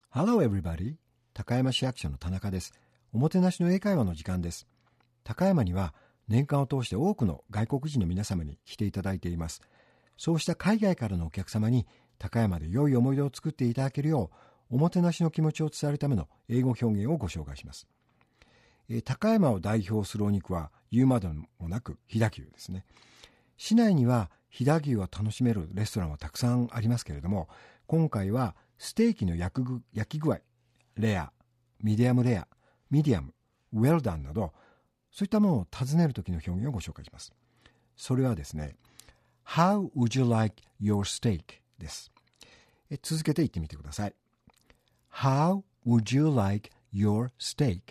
Hello everybody. 高山市役所の田中です。おもてなしの英会話の時間です。高山には年間を通して多くの外国人の皆様に来ていただいています。そうした海外からのお客様に高山で良い思い出を作っていただけるよう、おもてなしの気持ちを伝えるための英語表現をご紹介します。高山を代表するお肉は言うまでもなく飛騨牛ですね。市内には飛騨牛を楽しめるレストランはたくさんありますけれども、今回はステーキの焼き具合、レア、ミディアムレア、ミディアム、ウェルダンなど、そういったものを尋ねるときの表現をご紹介します。それはですね、How would you like your steak? です。続けて言ってみてください。How would you like your steak?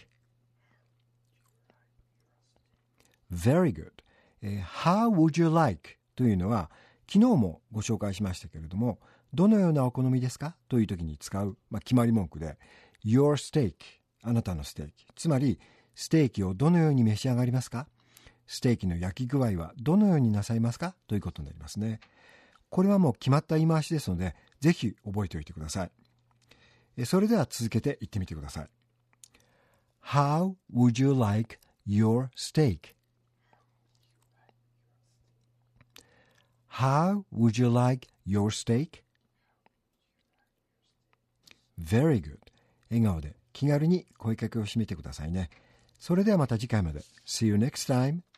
Very good. How would you like? というのは、昨日もご紹介しましたけれども、どのようなお好みですかという時に使う、決まり文句で、your steak、あなたのステーキ。つまり、ステーキをどのように召し上がりますか？ステーキの焼き具合はどのようになさいますか？ということになりますね。これはもう決まった言い回しですので、ぜひ覚えておいてください。それでは続けて言ってみてください。How would you like your steak?How would you like your steak? Very good. 笑顔で気軽に声かけを締めてくださいね。それではまた次回まで。See you next time.